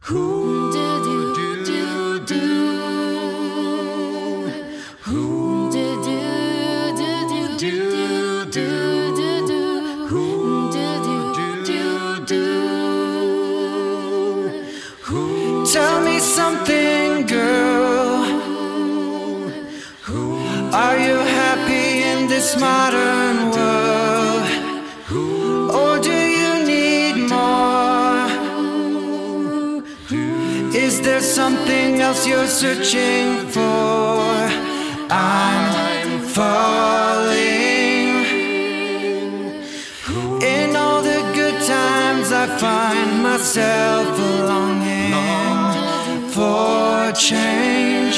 Who do do do do? Who do do do do do do do? Who do do do do? Tell me something, girl. Are you happy in this modern world? Or do you need more? Is there something else you're searching for? I'm falling. In all the good times I find myself longing for change.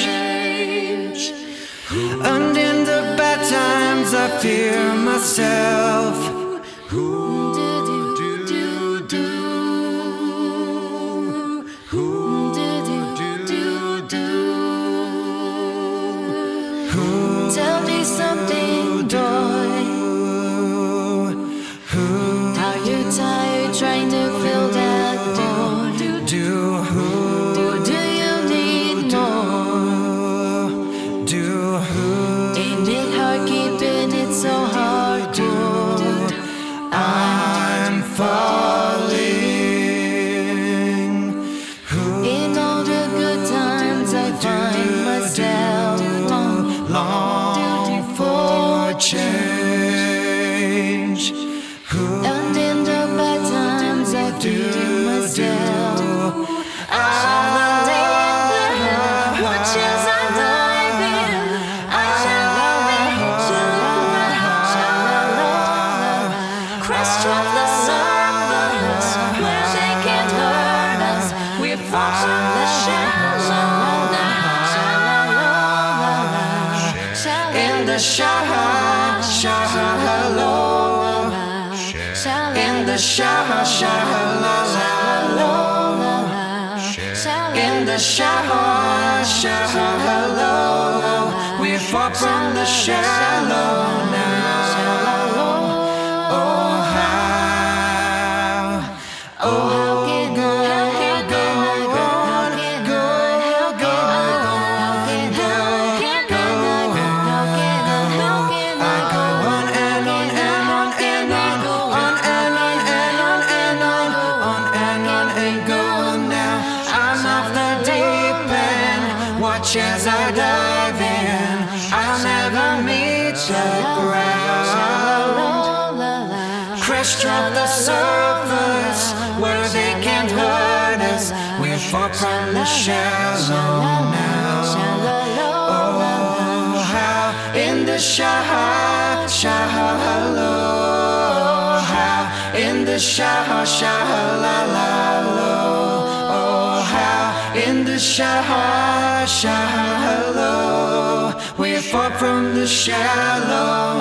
And in the bad times I fear myself. Who do do do do? Who do do do do? Tell me something, boy. Are you tired trying to fill that void? Do you need more? Ain't it hard keeping it so hardcore? I'm falling. In all the good times I find myself long for change. and in the bad times I fear myself. What chance I dive in? Crest of the surface where they can't hurt us. We're falling from the shallow. In the shallow, in the shallow, in the shallow, we fall from the shallow now. Oh how, oh as I dive in, I'll never meet the ground. Crest of the surface where they can't hurt us. We fall from the shallow now. Oh how in the shallow, how in the shallow, oh how in the shallow, we fall from the shallow